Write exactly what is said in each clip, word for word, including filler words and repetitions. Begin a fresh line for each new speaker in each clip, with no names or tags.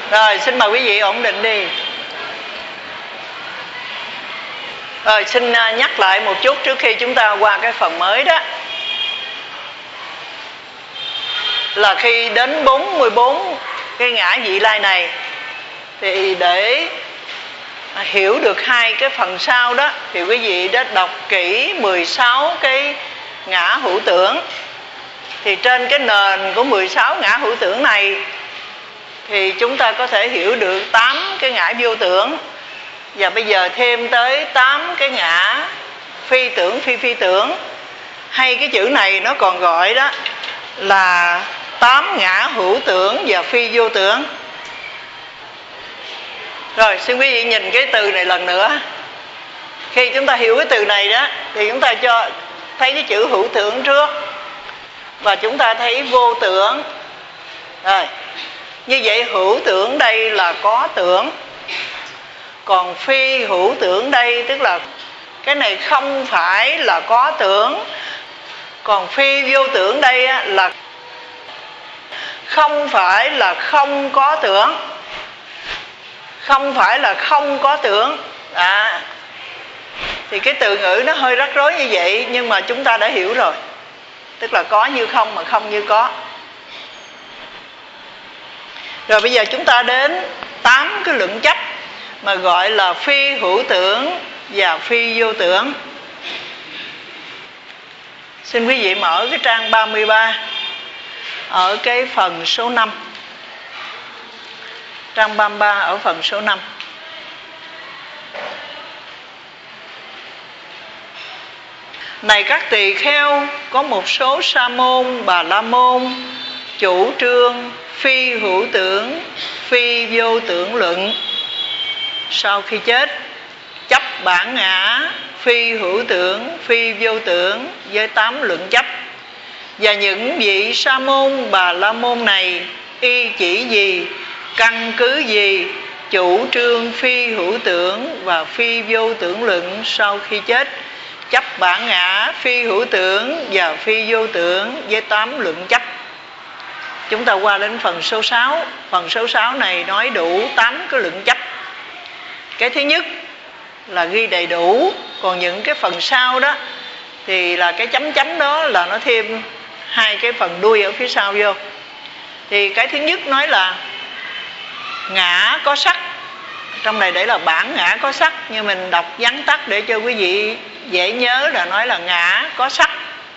Rồi, xin mời quý vị ổn định đi. Rồi, xin nhắc lại một chút trước khi chúng ta qua cái phần mới đó. Là khi đến bốn mươi bốn cái ngã vị lai này, thì để hiểu được hai cái phần sau đó, thì quý vị đã đọc kỹ mười sáu cái ngã hữu tưởng. Thì trên cái nền của mười sáu ngã hữu tưởng này, thì chúng ta có thể hiểu được tám cái ngã vô tưởng. Và bây giờ thêm tới tám cái ngã phi tưởng phi phi tưởng. Hay cái chữ này nó còn gọi đó là tám ngã hữu tưởng và phi vô tưởng. Rồi, xin quý vị nhìn cái từ này lần nữa. Khi chúng ta hiểu cái từ này đó, thì chúng ta cho thấy cái chữ hữu tưởng trước, và chúng ta thấy vô tưởng. Rồi, như vậy hữu tưởng đây là có tưởng, còn phi hữu tưởng đây tức là cái này không phải là có tưởng. Còn phi vô tưởng đây là không phải là không có tưởng. Không phải là không có tưởng à. Thì cái từ ngữ nó hơi rắc rối như vậy, nhưng mà chúng ta đã hiểu rồi. Tức là có như không mà không như có. Rồi bây giờ chúng ta đến tám cái luận chấp mà gọi là phi hữu tưởng và phi vô tưởng. Xin quý vị mở cái trang ba mươi ba ở cái phần số năm. Trang ba mươi ba ở phần số năm. Này các tỳ kheo, có một số sa môn, bà la môn chủ trương phi hữu tưởng, phi vô tưởng luận. Sau khi chết, chấp bản ngã phi hữu tưởng, phi vô tưởng với tám luận chấp. Và những vị sa môn, bà la môn này y chỉ gì, căn cứ gì chủ trương phi hữu tưởng và phi vô tưởng luận sau khi chết, chấp bản ngã phi hữu tưởng và phi vô tưởng với tám luận chấp. Chúng ta qua đến phần số sáu. Phần số sáu này nói đủ tám cái luận chấp. Cái thứ nhất là ghi đầy đủ, còn những cái phần sau đó thì là cái chấm chấm đó là nó thêm hai cái phần đuôi ở phía sau vô. Thì cái thứ nhất nói là ngã có sắc. Trong này để là bản ngã có sắc, nhưng mình đọc vắn tắt để cho quý vị dễ nhớ là nói là ngã có sắc,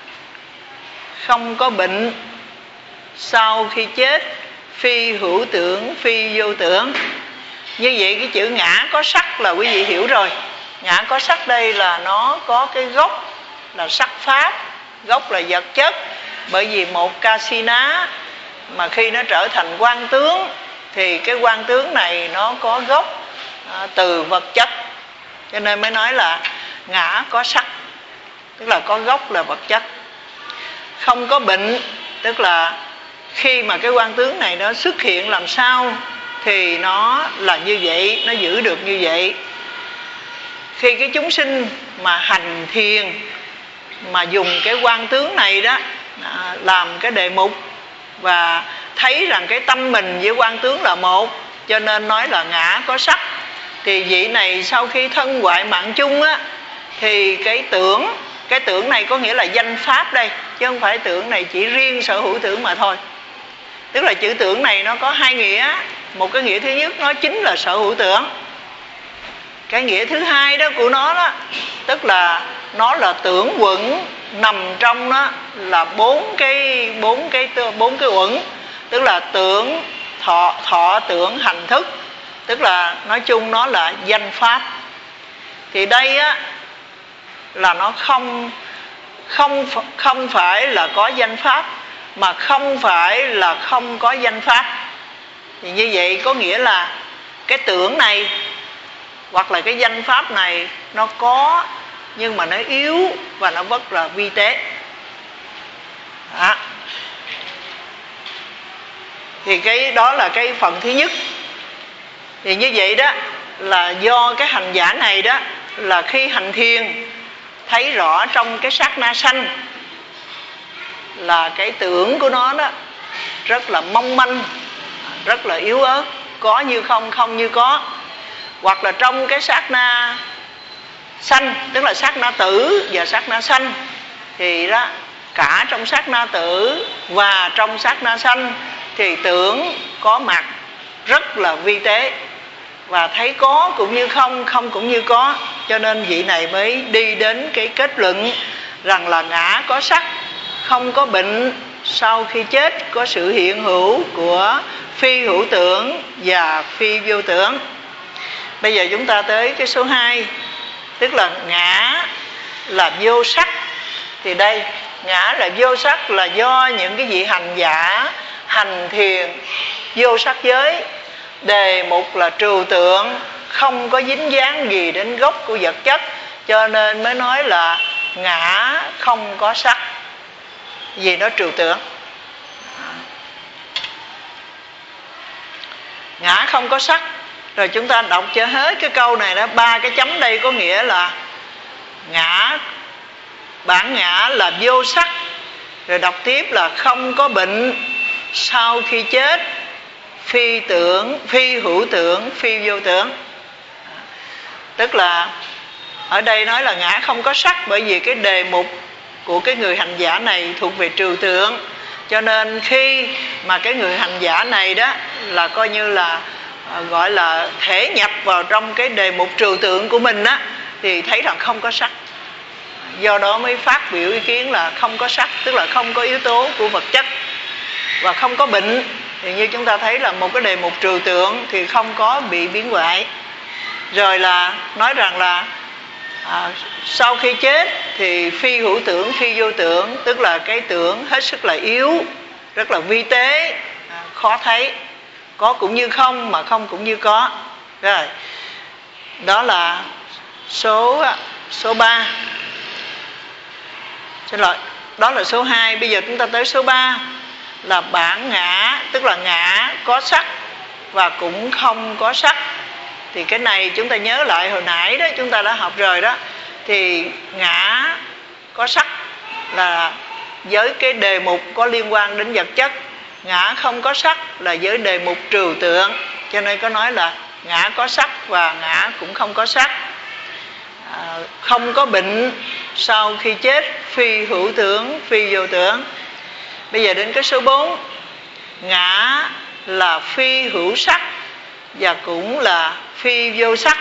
không có bệnh, sau khi chết phi hữu tưởng, phi vô tưởng. Như vậy cái chữ ngã có sắc là quý vị hiểu rồi. Ngã có sắc đây là nó có cái gốc là sắc pháp, gốc là vật chất. Bởi vì một ca si ná mà khi nó trở thành quan tướng thì cái quan tướng này nó có gốc à, từ vật chất. Cho nên mới nói là ngã có sắc, tức là có gốc là vật chất. Không có bệnh, tức là khi mà cái quan tướng này nó xuất hiện làm sao thì nó là như vậy, nó giữ được như vậy. Khi cái chúng sinh mà hành thiền mà dùng cái quan tướng này đó à, làm cái đề mục và thấy rằng cái tâm mình với quan tướng là một, cho nên nói là ngã có sắc. Thì vị này sau khi thân hoại mạng chung á, thì cái tưởng, cái tưởng này có nghĩa là danh pháp đây, chứ không phải tưởng này chỉ riêng sở hữu tưởng mà thôi. Tức là chữ tưởng này nó có hai nghĩa. Một cái nghĩa thứ nhất nó chính là sở hữu tưởng. Cái nghĩa thứ hai đó của nó đó, tức là nó là tưởng quẩn, nằm trong đó là bốn cái bốn cái bốn cái uẩn, tức là tưởng, thọ, thọ tưởng, hành thức, tức là nói chung nó là danh pháp. Thì đây á là nó không không không phải là có danh pháp, mà không phải là không có danh pháp. Thì như vậy có nghĩa là cái tưởng này hoặc là cái danh pháp này nó có, nhưng mà nó yếu và nó rất là vi tế. Đó. Thì cái đó là cái phần thứ nhất. Thì như vậy đó là do cái hành giả này đó là khi hành thiền thấy rõ trong cái sát na sanh là cái tưởng của nó đó rất là mong manh, rất là yếu ớt. có như không, không như có. Hoặc là trong cái sát na sanh, tức là sát na tử và sát na sanh, thì đó cả trong sát na tử và trong sát na sanh thì tưởng có mặt rất là vi tế, và thấy có cũng như không, không cũng như có. Cho nên vị này mới đi đến cái kết luận rằng là ngã có sắc, không có bệnh, sau khi chết có sự hiện hữu của phi hữu tưởng và phi vô tưởng. Bây giờ chúng ta tới cái số hai, tức là ngã là vô sắc. Thì đây, ngã là vô sắc là do những cái vị hành giả hành thiền vô sắc giới, đề mục là trừu tượng, không có dính dáng gì đến gốc của vật chất, cho nên mới nói là ngã không có sắc, vì nó trừu tượng. Ngã không có sắc. Rồi chúng ta đọc cho hết cái câu này đó, ba cái chấm đây có nghĩa là ngã, bản ngã là vô sắc. Rồi đọc tiếp là không có bệnh, sau khi chết phi tưởng, phi hữu tưởng, phi vô tưởng. Tức là ở đây nói là ngã không có sắc, bởi vì cái đề mục của cái người hành giả này thuộc về trừu tượng. Cho nên khi mà cái người hành giả này đó là coi như là gọi là thể nhập vào trong cái đề mục trừu tượng của mình á, thì thấy rằng không có sắc. Do đó mới phát biểu ý kiến là không có sắc, tức là không có yếu tố của vật chất và không có bệnh. Thì như chúng ta thấy là một cái đề mục trừu tượng thì không có bị biến hoại. Rồi là nói rằng là à, sau khi chết thì phi hữu tưởng, phi vô tưởng, tức là cái tưởng hết sức là yếu, rất là vi tế, à, khó thấy, có cũng như không mà không cũng như có. Rồi đó là số số ba. Xin lỗi, đó là số hai. Bây giờ chúng ta tới số ba là bản ngã, tức là ngã có sắc và cũng không có sắc. Thì cái này chúng ta nhớ lại hồi nãy đó, chúng ta đã học rồi đó. Thì ngã có sắc là với cái đề mục có liên quan đến vật chất, ngã không có sắc là với đề mục trừu tượng. Cho nên có nói là ngã có sắc và ngã cũng không có sắc. à, Không có bệnh, sau khi chết phi hữu tưởng, phi vô tưởng. Bây giờ đến cái số bốn, ngã là phi hữu sắc và cũng là phi vô sắc.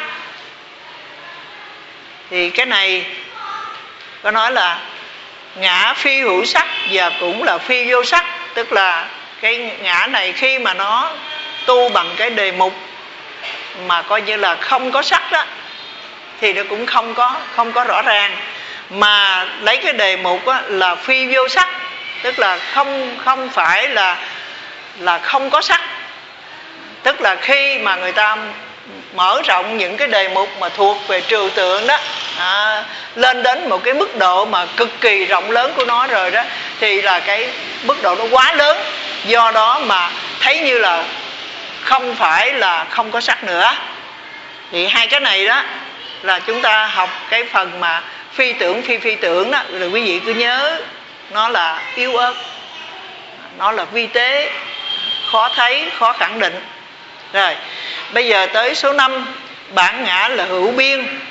Thì cái này có nói là ngã phi hữu sắc và cũng là phi vô sắc. Tức là cái ngã này khi mà nó tu bằng cái đề mục mà coi như là không có sắc đó, thì nó cũng không có không có rõ ràng. Mà lấy cái đề mục á, là phi vô sắc, tức là không không phải là là không có sắc. Tức là khi mà người ta mở rộng những cái đề mục mà thuộc về trừu tượng đó, à, lên đến một cái mức độ mà cực kỳ rộng lớn của nó rồi đó, thì là cái mức độ nó quá lớn. Do đó mà thấy như là không phải là không có sắc nữa. Thì hai cái này đó là chúng ta học cái phần mà phi tưởng, phi phi tưởng đó. Rồi quý vị cứ nhớ nó là yếu ớt, nó là vi tế, khó thấy, khó khẳng định. Rồi bây giờ tới số năm, bản ngã là hữu biên.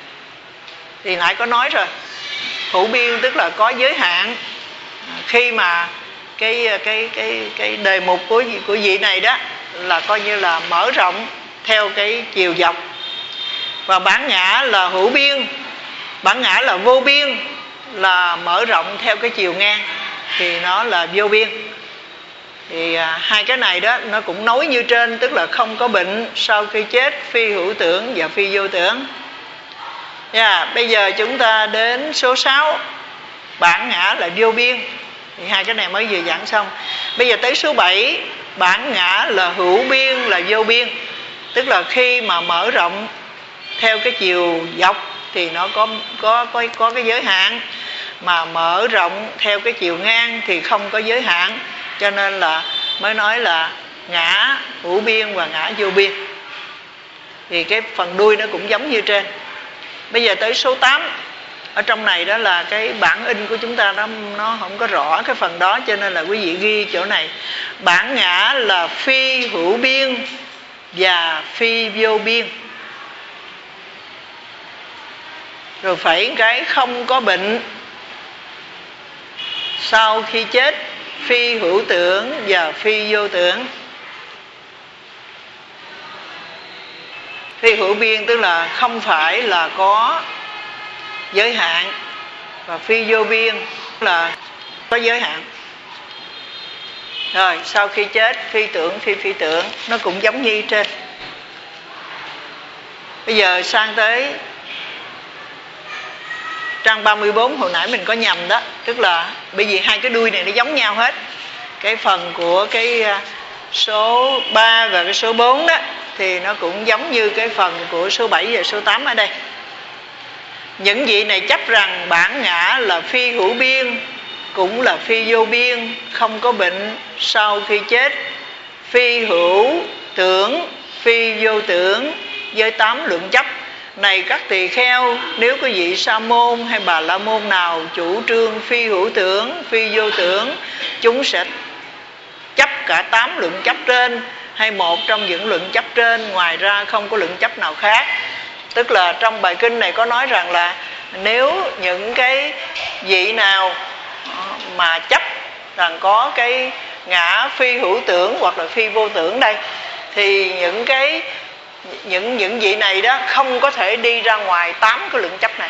Thì nãy có nói rồi, hữu biên tức là có giới hạn. Khi mà cái cái cái cái đề mục của của vị này đó là coi như là mở rộng theo cái chiều dọc. Và bản ngã là hữu biên, bản ngã là vô biên, là mở rộng theo cái chiều ngang, thì nó là vô biên. Thì à, hai cái này đó nó cũng nối như trên, tức là không có bệnh, sau khi chết phi hữu tưởng và phi vô tưởng. Yeah, bây giờ chúng ta đến số sáu, bản ngã là vô biên. Thì hai cái này mới vừa giảng xong. Bây giờ tới số bảy, bản ngã là hữu biên, là vô biên. Tức là khi mà mở rộng theo cái chiều dọc thì nó có có có có cái giới hạn, mà mở rộng theo cái chiều ngang thì không có giới hạn. Cho nên là mới nói là ngã hữu biên và ngã vô biên. Thì cái phần đuôi nó cũng giống như trên. Bây giờ tới số tám. Ở trong này đó là cái bản in của chúng ta nó, nó không có rõ cái phần đó, cho nên là quý vị ghi chỗ này. Bản ngã là phi hữu biên và phi vô biên. Rồi phẩy cái không có bệnh, sau khi chết phi hữu tưởng và phi vô tưởng. Phi hữu biên tức là không phải là có giới hạn, và phi vô biên là có giới hạn. Rồi sau khi chết phi tưởng phi phi tưởng, nó cũng giống như trên. Bây giờ sang tới trang ba mươi bốn hồi nãy mình có nhầm đó, tức là bởi vì hai cái đuôi này nó giống nhau hết. Cái phần của cái số ba và cái số bốn đó thì nó cũng giống như cái phần của số bảy và số tám ở đây. Những vị này chấp rằng bản ngã là phi hữu biên, cũng là phi vô biên, không có bệnh, sau khi chết phi hữu tưởng phi vô tưởng, với tám lượng chấp. Này các tỳ kheo, nếu có vị sa môn hay bà la môn nào chủ trương phi hữu tưởng phi vô tưởng, chúng sẽ chấp cả tám lượng chấp trên, hay một trong những lượng chấp trên, ngoài ra không có lượng chấp nào khác. Tức là trong bài kinh này có nói rằng là nếu những cái vị nào mà chấp rằng có cái ngã phi hữu tưởng hoặc là phi vô tưởng đây, thì những cái những những vị này đó không có thể đi ra ngoài tám cái lượng chấp này.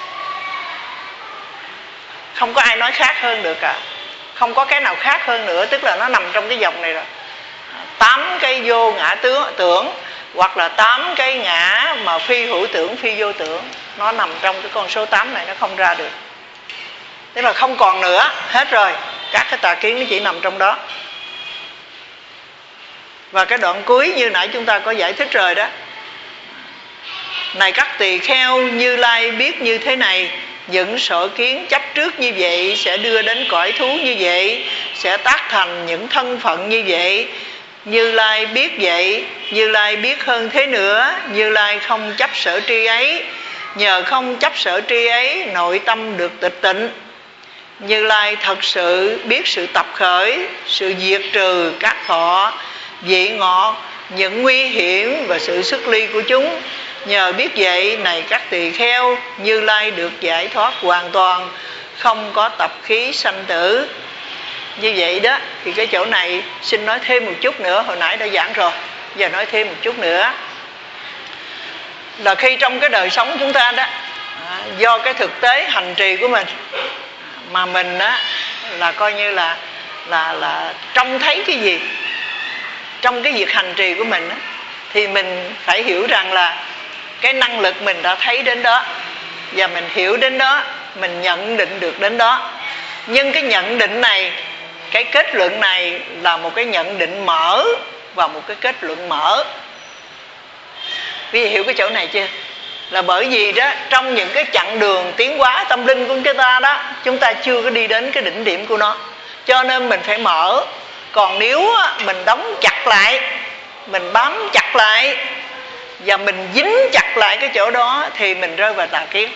Không có ai nói khác hơn được cả, không có cái nào khác hơn nữa, tức là nó nằm trong cái dòng này rồi. Tám cái vô ngã tướng tưởng hoặc là tám cái ngã mà phi hữu tưởng phi vô tưởng, nó nằm trong cái con số tám này, nó không ra được. Tức là không còn nữa, hết rồi. Các cái tà kiến nó chỉ nằm trong đó. Và cái đoạn cuối như nãy chúng ta có giải thích rồi đó. Này các tỳ kheo, Như Lai biết như thế này, những sở kiến chấp trước như vậy sẽ đưa đến cõi thú như vậy, sẽ tác thành những thân phận như vậy. Như Lai biết vậy, Như Lai biết hơn thế nữa, Như Lai không chấp sở tri ấy. Nhờ không chấp sở tri ấy, nội tâm được tịch tịnh. Như Lai thật sự biết sự tập khởi, sự diệt trừ các thọ, vị ngọt, những nguy hiểm và sự xuất ly của chúng. Nhờ biết vậy, này các tỳ kheo, Như Lai được giải thoát hoàn toàn, không có tập khí sanh tử. Như vậy đó, thì cái chỗ này xin nói thêm một chút nữa, hồi nãy đã giảng rồi, giờ nói thêm một chút nữa. Là khi trong cái đời sống chúng ta đó, do cái thực tế hành trì của mình mà mình á là coi như là là là trông thấy cái gì trong cái việc hành trì của mình á, thì mình phải hiểu rằng là cái năng lực mình đã thấy đến đó, và mình hiểu đến đó, mình nhận định được đến đó. Nhưng cái nhận định này, cái kết luận này là một cái nhận định mở và một cái kết luận mở. Quý vị hiểu cái chỗ này chưa? Là bởi vì đó, trong những cái chặng đường tiến hóa tâm linh của chúng ta đó, chúng ta chưa có đi đến cái đỉnh điểm của nó, cho nên mình phải mở. Còn nếu mình đóng chặt lại, mình bám chặt lại và mình dính chặt lại cái chỗ đó, thì mình rơi vào tà kiến.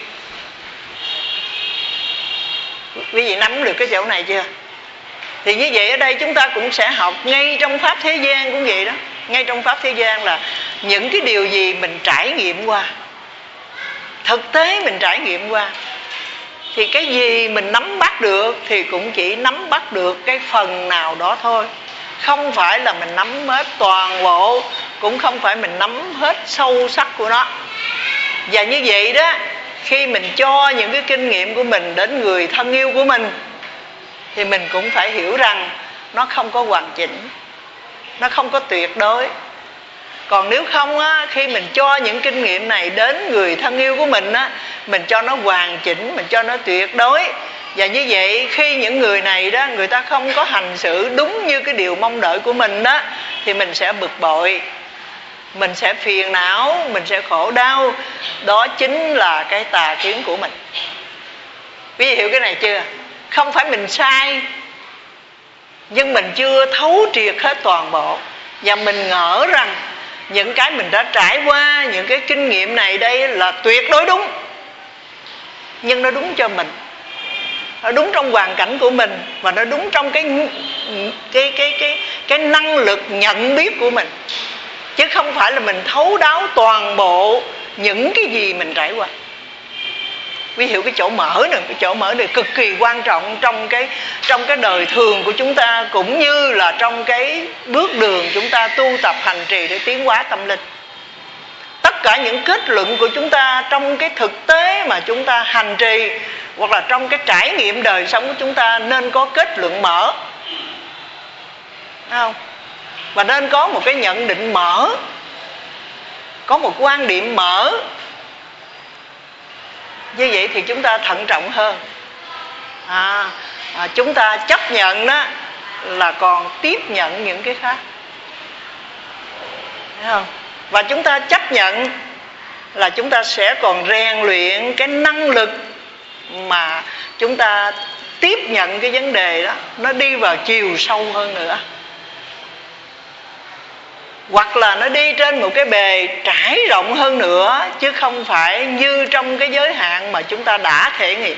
Quý vị nắm được cái chỗ này chưa? Thì như vậy ở đây chúng ta cũng sẽ học ngay trong Pháp thế gian cũng vậy đó. Ngay trong Pháp thế gian là những cái điều gì mình trải nghiệm qua, thực tế mình trải nghiệm qua, thì cái gì mình nắm bắt được thì cũng chỉ nắm bắt được cái phần nào đó thôi. Không phải là mình nắm hết toàn bộ, cũng không phải mình nắm hết sâu sắc của nó. Và như vậy đó, khi mình cho những cái kinh nghiệm của mình đến người thân yêu của mình, thì mình cũng phải hiểu rằng nó không có hoàn chỉnh, nó không có tuyệt đối. Còn nếu không á, khi mình cho những kinh nghiệm này đến người thân yêu của mình á, mình cho nó hoàn chỉnh, mình cho nó tuyệt đối. Và như vậy khi những người này đó, người ta không có hành xử đúng như cái điều mong đợi của mình đó, thì mình sẽ bực bội, mình sẽ phiền não, mình sẽ khổ đau. Đó chính là cái tà kiến của mình. Quý vị hiểu cái này chưa? Không phải mình sai, nhưng mình chưa thấu triệt hết toàn bộ. Và mình ngỡ rằng những cái mình đã trải qua, những cái kinh nghiệm này đây là tuyệt đối đúng. Nhưng nó đúng cho mình, nó đúng trong hoàn cảnh của mình, và nó đúng trong cái cái cái cái cái năng lực nhận biết của mình. chứ không phải là mình thấu đáo toàn bộ những cái gì mình trải qua. Quý hiểu cái chỗ mở này, cái chỗ mở này cực kỳ quan trọng trong cái trong cái đời thường của chúng ta, cũng như là trong cái bước đường chúng ta tu tập hành trì để tiến hóa tâm linh. Tất cả những kết luận của chúng ta trong cái thực tế mà chúng ta hành trì, hoặc là trong cái trải nghiệm đời sống của chúng ta, nên có kết luận mở, thấy không? Và nên có một cái nhận định mở, có một quan điểm mở. Như vậy thì chúng ta thận trọng hơn. à, à, Chúng ta chấp nhận đó là còn tiếp nhận những cái khác, thấy không? Và chúng ta chấp nhận là chúng ta sẽ còn rèn luyện cái năng lực mà chúng ta tiếp nhận cái vấn đề đó, nó đi vào chiều sâu hơn nữa, hoặc là nó đi trên một cái bề trải rộng hơn nữa, chứ không phải như trong cái giới hạn mà chúng ta đã thể nghiệm.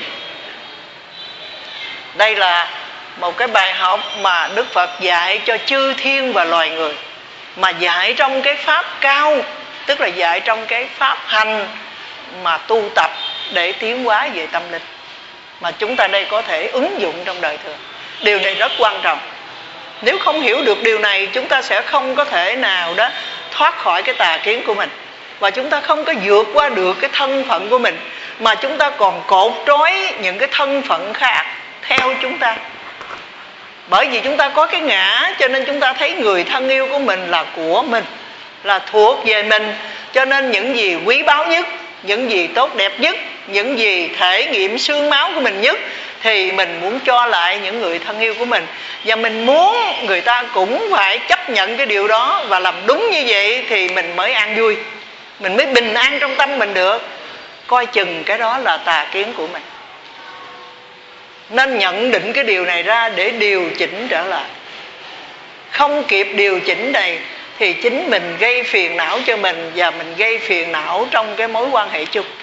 Đây là một cái bài học mà Đức Phật dạy cho chư thiên và loài người, mà dạy trong cái pháp cao, tức là dạy trong cái pháp hành mà tu tập để tiến hóa về tâm linh, mà chúng ta đây có thể ứng dụng trong đời thường. Điều này rất quan trọng. Nếu không hiểu được điều này, chúng ta sẽ không có thể nào đó thoát khỏi cái tà kiến của mình, và chúng ta không có vượt qua được cái thân phận của mình, mà chúng ta còn cột trói những cái thân phận khác theo chúng ta. Bởi vì chúng ta có cái ngã, cho nên chúng ta thấy người thân yêu của mình là của mình, là thuộc về mình. Cho nên những gì quý báu nhất, những gì tốt đẹp nhất, những gì thể nghiệm xương máu của mình nhất, thì mình muốn cho lại những người thân yêu của mình. Và mình muốn người ta cũng phải chấp nhận cái điều đó, và làm đúng như vậy thì mình mới an vui, mình mới bình an trong tâm mình được. Coi chừng cái đó là tà kiến của mình. Nên nhận định cái điều này ra để điều chỉnh trở lại. Không kịp điều chỉnh này thì chính mình gây phiền não cho mình, và mình gây phiền não trong cái mối quan hệ chung.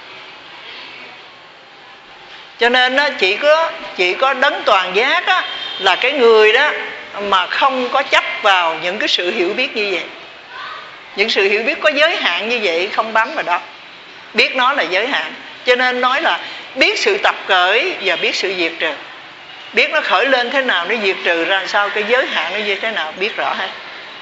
Cho nên đó, chỉ có chỉ có đấng toàn giác đó, là cái người đó mà không có chấp vào những cái sự hiểu biết như vậy. Những sự hiểu biết có giới hạn như vậy không bám vào đó, biết nó là giới hạn. Cho nên nói là biết sự tập khởi và biết sự diệt trừ. Biết nó khởi lên thế nào, nó diệt trừ ra sao, cái giới hạn nó như thế nào, biết rõ hết.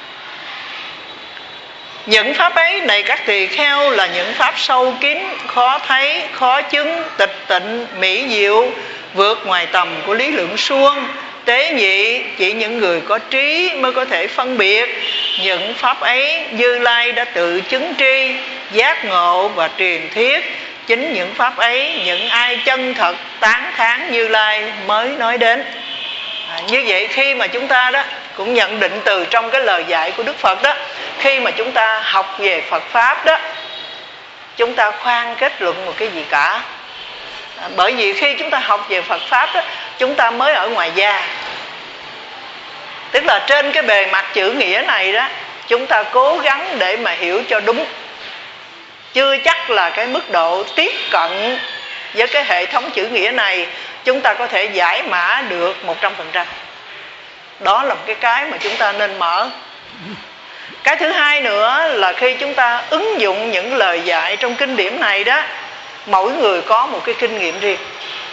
Những pháp ấy này các tỳ kheo là những pháp sâu kín, khó thấy, khó chứng, tịch tịnh, mỹ diệu, vượt ngoài tầm của lý lượng suông, tế nhị. Chỉ những người có trí mới có thể phân biệt. Những pháp ấy Như Lai đã tự chứng tri, giác ngộ và truyền thuyết. Chính những pháp ấy, những ai chân thật tán thán Như Lai mới nói đến. à, Như vậy khi mà chúng ta đó cũng nhận định từ trong cái lời dạy của Đức Phật đó, khi mà chúng ta học về Phật Pháp đó, chúng ta khoan kết luận một cái gì cả. à, Bởi vì khi chúng ta học về Phật Pháp đó, chúng ta mới ở ngoài da. Tức là trên cái bề mặt chữ nghĩa này đó, chúng ta cố gắng để mà hiểu cho đúng. Chưa chắc là cái mức độ tiếp cận với cái hệ thống chữ nghĩa này chúng ta có thể giải mã được một trăm phần trăm. Đó là một cái cái mà chúng ta nên mở. Cái thứ hai nữa là khi chúng ta ứng dụng những lời dạy trong kinh điển này đó, mỗi người có một cái kinh nghiệm riêng.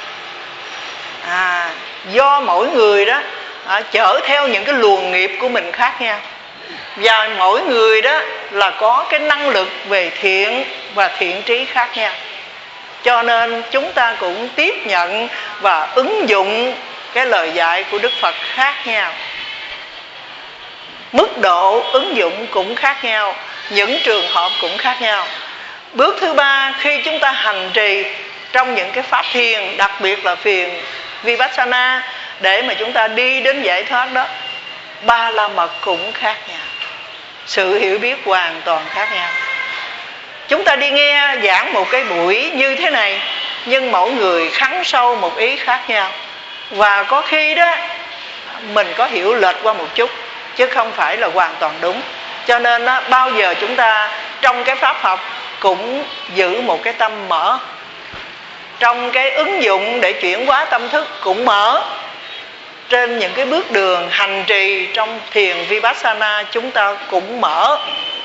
à, Do mỗi người đó à, chở theo những cái luồng nghiệp của mình khác nhau, và mỗi người đó là có cái năng lực về thiện và thiện trí khác nhau. Cho nên chúng ta cũng tiếp nhận và ứng dụng cái lời dạy của Đức Phật khác nhau. Mức độ ứng dụng cũng khác nhau, những trường hợp cũng khác nhau. Bước thứ ba, khi chúng ta hành trì trong những cái pháp thiền, đặc biệt là thiền Vipassana, để mà chúng ta đi đến giải thoát đó, ba la mật cũng khác nhau, sự hiểu biết hoàn toàn khác nhau. Chúng ta đi nghe giảng một cái buổi như thế này, nhưng mỗi người khắng sâu một ý khác nhau, và có khi đó mình có hiểu lệch qua một chút, chứ không phải là hoàn toàn đúng. Cho nên đó, bao giờ chúng ta trong cái pháp học cũng giữ một cái tâm mở, trong cái ứng dụng để chuyển hóa tâm thức cũng mở. Trên những cái bước đường hành trì trong thiền Vipassana chúng ta cũng mở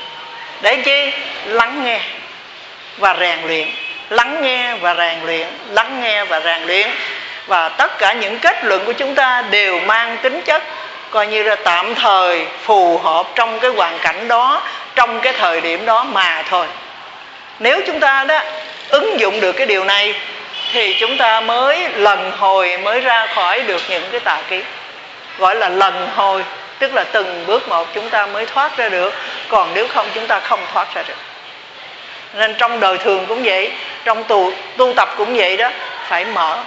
Để chi? Lắng nghe và rèn luyện, lắng nghe và rèn luyện, lắng nghe và rèn luyện. Và tất cả những kết luận của chúng ta đều mang tính chất coi như là tạm thời, phù hợp trong cái hoàn cảnh đó, trong cái thời điểm đó mà thôi. Nếu chúng ta đó ứng dụng được cái điều này thì chúng ta mới lần hồi, mới ra khỏi được những cái tà kiến. Gọi là lần hồi, tức là từng bước một chúng ta mới thoát ra được. Còn nếu không chúng ta không thoát ra được. Nên trong đời thường cũng vậy, trong tu, tu tập cũng vậy đó, phải mở.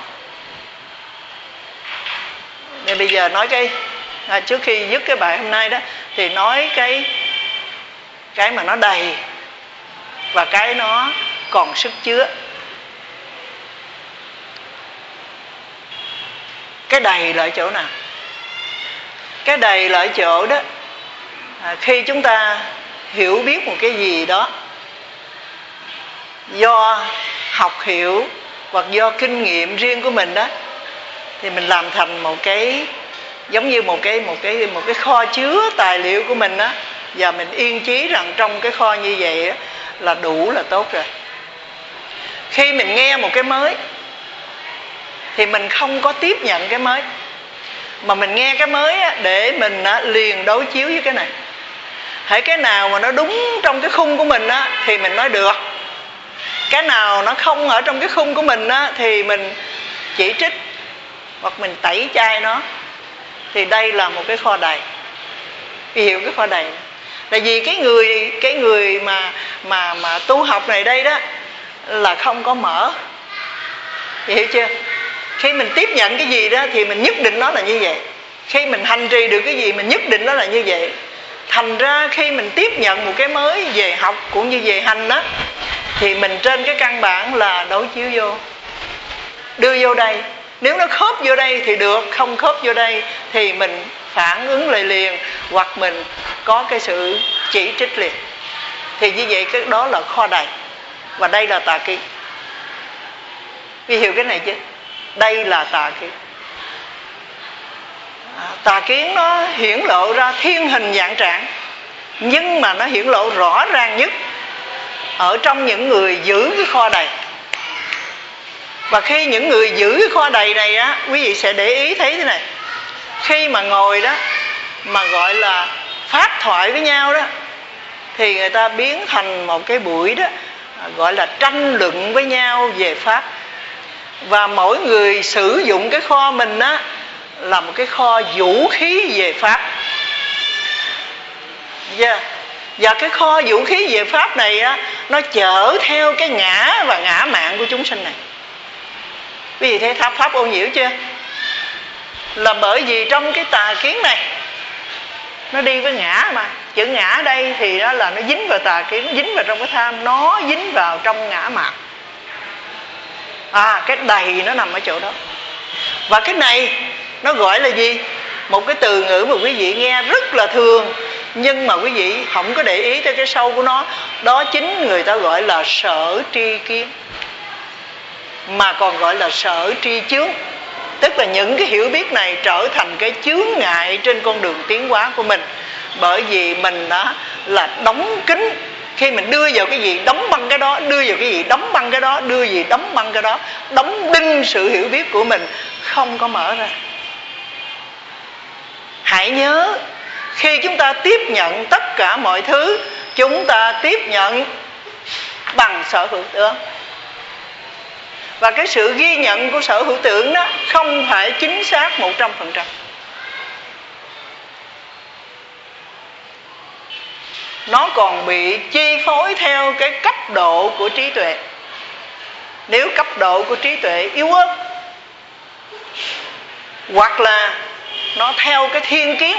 Thì bây giờ nói cái à, trước khi dứt cái bài hôm nay đó thì nói cái cái mà nó đầy và cái nó còn sức chứa. Cái đầy là ở chỗ nào? Cái đầy là ở chỗ đó à, khi chúng ta hiểu biết một cái gì đó do học hiểu hoặc do kinh nghiệm riêng của mình đó, thì mình làm thành một cái giống như một cái một cái một cái kho chứa tài liệu của mình đó, và mình yên chí rằng trong cái kho như vậy đó, là đủ là tốt rồi. Khi mình nghe một cái mới thì mình không có tiếp nhận cái mới, mà mình nghe cái mới để mình liền đối chiếu với cái này. Hãy cái nào mà nó đúng trong cái khung của mình á, thì mình nói được. Cái nào nó không ở trong cái khung của mình á, thì mình chỉ trích hoặc mình tẩy chay nó. Thì đây là một cái kho đầy. Vì hiểu cái kho đầy này. Tại vì cái người cái người mà mà mà tu học này đây đó là không có mở. Chị hiểu chưa? Khi mình tiếp nhận cái gì đó thì mình nhất định nó là như vậy. Khi mình hành trì được cái gì mình nhất định nó là như vậy. Thành ra khi mình tiếp nhận một cái mới về học cũng như về hành đó, thì mình trên cái căn bản là đối chiếu vô, đưa vô đây. Nếu nó khớp vô đây thì được, không khớp vô đây thì mình phản ứng lại liền, hoặc mình có cái sự chỉ trích liền. Thì như vậy cái đó là kho đầy. Và đây là tà kiến. Vì hiểu cái này chứ? Đây là tà kiến. à, Tà kiến nó hiển lộ ra thiên hình dạng trạng, nhưng mà nó hiển lộ rõ ràng nhất ở trong những người giữ cái kho đầy. Và khi những người giữ cái kho đầy này á, quý vị sẽ để ý thấy thế này. Khi mà ngồi đó mà gọi là pháp thoại với nhau đó, thì người ta biến thành một cái buổi đó gọi là tranh luận với nhau về pháp. Và mỗi người sử dụng cái kho mình á là một cái kho vũ khí về pháp. Yeah. Và cái kho vũ khí về pháp này á, nó chở theo cái ngã và ngã mạn của chúng sinh này. Quý vị thấy tháp pháp ô nhiễu chưa? Là bởi vì trong cái tà kiến này nó đi với ngã mà. Chữ ngã ở đây thì đó là nó dính vào tà kiến, nó dính vào trong cái tham, nó dính vào trong ngã mạn. À, cái đầy nó nằm ở chỗ đó. Và cái này nó gọi là gì? Một cái từ ngữ mà quý vị nghe rất là thường, nhưng mà quý vị không có để ý tới cái sâu của nó. Đó chính người ta gọi là sở tri kiến, mà còn gọi là sở tri chướng. Tức là những cái hiểu biết này trở thành cái chướng ngại trên con đường tiến hóa của mình. Bởi vì mình đã là đóng kín. Khi mình đưa vào cái gì đóng băng cái đó, đưa vào cái gì đóng băng cái đó, đưa gì đóng băng cái đó, đóng đinh sự hiểu biết của mình, không có mở ra. Hãy nhớ, khi chúng ta tiếp nhận tất cả mọi thứ, chúng ta tiếp nhận bằng sở hữu tướng. Và cái sự ghi nhận của sở hữu tưởng đó không phải chính xác một trăm phần trăm. Nó còn bị chi phối theo cái cấp độ của trí tuệ. Nếu cấp độ của trí tuệ yếu ớt, hoặc là nó theo cái thiên kiến,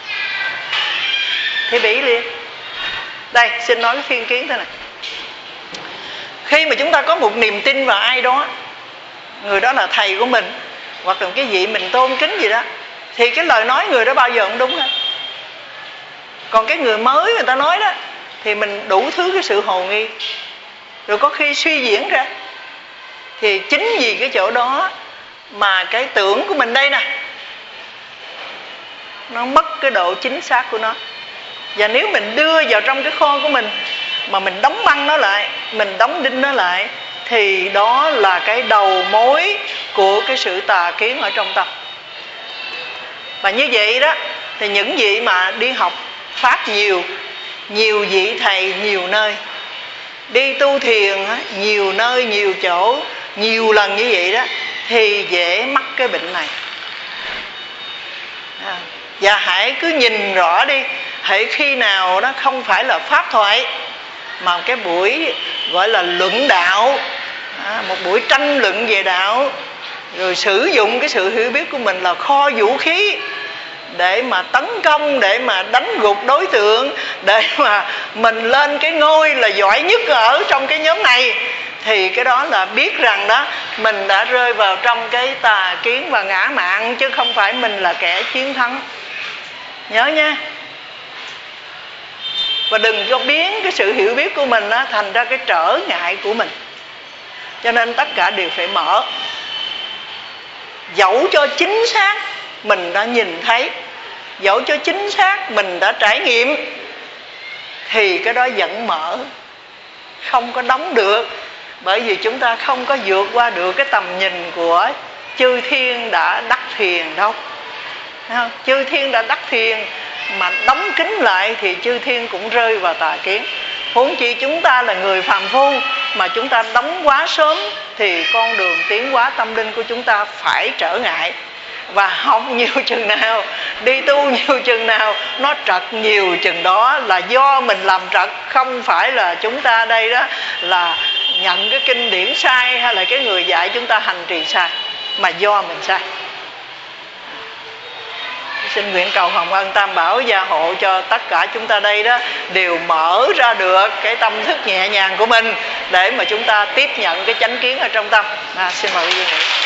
thì bị liền. Đây, xin nói cái thiên kiến thế này. Khi mà chúng ta có một niềm tin vào ai đó, người đó là thầy của mình, hoặc là cái gì mình tôn kính gì đó, thì cái lời nói người đó bao giờ cũng đúng hết. Còn cái người mới người ta nói đó, thì mình đủ thứ cái sự hồ nghi, rồi có khi suy diễn ra. Thì chính vì cái chỗ đó mà cái tưởng của mình đây nè, nó mất cái độ chính xác của nó. Và nếu mình đưa vào trong cái kho của mình mà mình đóng băng nó lại, mình đóng đinh nó lại, thì đó là cái đầu mối của cái sự tà kiến ở trong tâm. Và như vậy đó, thì những vị mà đi học Pháp nhiều, nhiều vị thầy nhiều nơi, đi tu thiền nhiều nơi nhiều chỗ, nhiều lần như vậy đó, thì dễ mắc cái bệnh này. À, và hãy cứ nhìn rõ đi, hãy khi nào đó không phải là pháp thoại, mà cái buổi gọi là luận đạo, à, một buổi tranh luận về đạo, rồi sử dụng cái sự hiểu biết của mình là kho vũ khí để mà tấn công, để mà đánh gục đối tượng, để mà mình lên cái ngôi là giỏi nhất ở trong cái nhóm này, thì cái đó là biết rằng đó mình đã rơi vào trong cái tà kiến và ngã mạn, chứ không phải mình là kẻ chiến thắng. Nhớ nha. Và đừng có biến cái sự hiểu biết của mình á, thành ra cái trở ngại của mình. Cho nên tất cả đều phải mở. Dẫu cho chính xác mình đã nhìn thấy, dẫu cho chính xác mình đã trải nghiệm, thì cái đó vẫn mở, không có đóng được. Bởi vì chúng ta không có vượt qua được cái tầm nhìn của chư thiên đã đắc thiền đâu. Thấy không? Chư thiên đã đắc thiền mà đóng kín lại thì chư thiên cũng rơi vào tà kiến. Huống chi chúng ta là người phàm phu mà chúng ta đóng quá sớm, thì con đường tiến hóa tâm linh của chúng ta phải trở ngại. Và học nhiều chừng nào, đi tu nhiều chừng nào, nó trật nhiều chừng đó là do mình làm trật. Không phải là chúng ta đây đó là nhận cái kinh điển sai, hay là cái người dạy chúng ta hành trì sai, mà do mình sai. Xin nguyện cầu Hồng Ân Tam Bảo gia hộ cho tất cả chúng ta đây đó đều mở ra được cái tâm thức nhẹ nhàng của mình, để mà chúng ta tiếp nhận cái chánh kiến ở trong tâm. À, xin mời quý vị.